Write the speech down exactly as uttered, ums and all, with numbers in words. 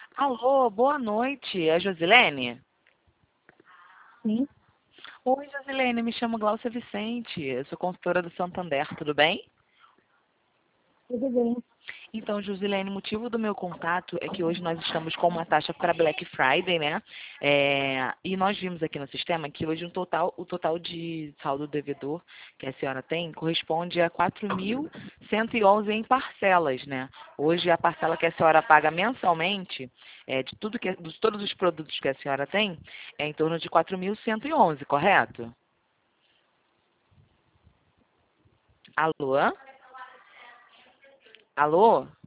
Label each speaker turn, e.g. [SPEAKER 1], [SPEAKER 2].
[SPEAKER 1] Alô, boa noite. É a Josilene?
[SPEAKER 2] Sim,
[SPEAKER 1] Oi, Josilene, me chamo Glaucia Vicente. Eu sou consultora do Santander, tudo bem?
[SPEAKER 2] tudo bem.
[SPEAKER 1] Então, Josilene, o motivo do meu contato é que hoje nós estamos com uma taxa para Black Friday, né? É, e nós vimos aqui no sistema que hoje um total, o total de saldo devedor que a senhora tem corresponde a quatro mil cento e onze em parcelas, né? Hoje a parcela que a senhora paga mensalmente, é, de tudo que, de todos os produtos que a senhora tem, é em torno de quatro mil cento e onze, correto? Alô? Alô?